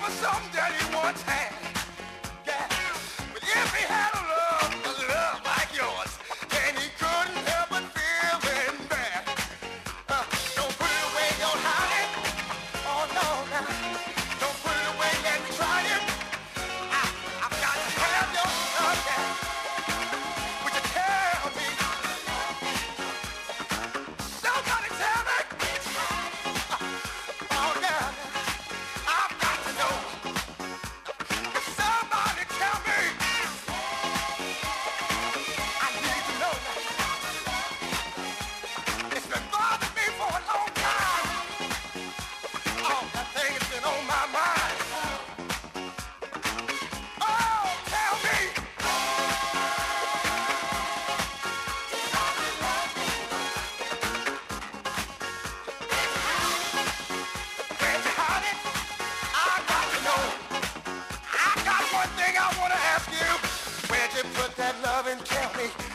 was something that he once had. Yeah. But if he had a love like yours, then he couldn't help but feeling bad. Don't put it away, don't hide it. Oh no, no. Don't put it away, let me try it. I've got to have your love, yeah. Would you tell me? Somebody tell me. Oh yeah. I've got to know. Somebody tell me. I need to know. It's been bothering me for a long time. Oh, that thing has been on my mind. Oh, tell me. Where'd you hide it? I got to know. I got one thing I want to ask you. Where'd you put that love and tell me?